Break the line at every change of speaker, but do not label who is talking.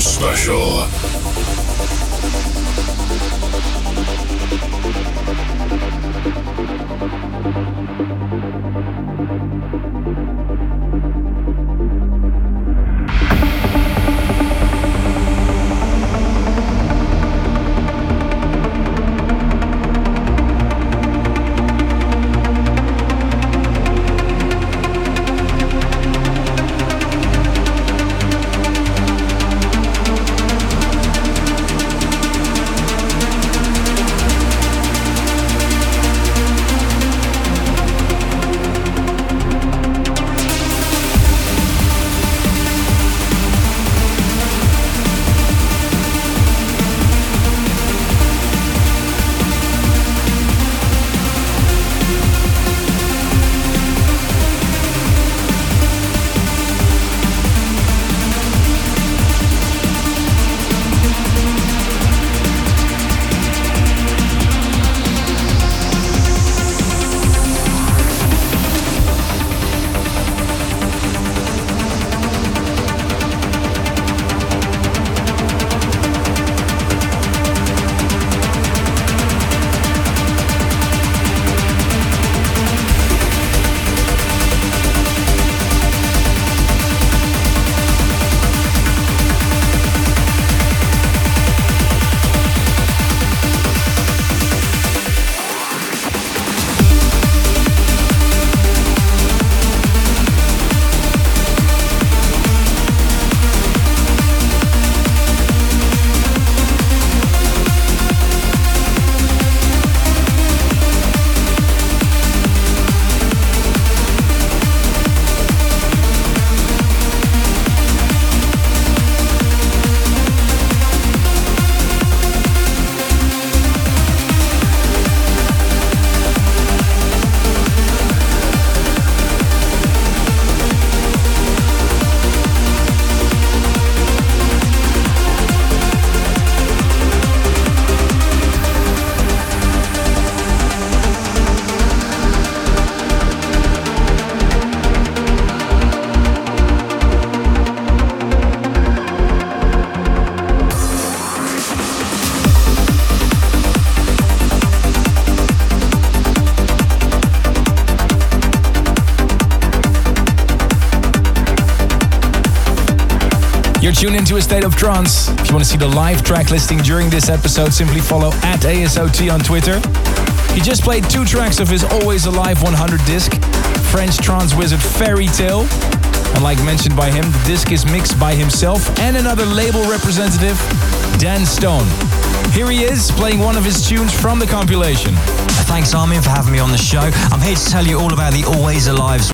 Special.
You're tuned into A State of Trance. If you want to see the live track listing during this episode, simply follow @ASOT on Twitter. He just played 2 tracks of his Always Alive 100 disc, French trance wizard Fairy Tale. And like mentioned by him, the disc is mixed by himself and another label representative, Dan Stone. Here he is, playing one of his tunes from the compilation.
Thanks, Armin, for having me on the show. I'm here to tell you all about the Always Alive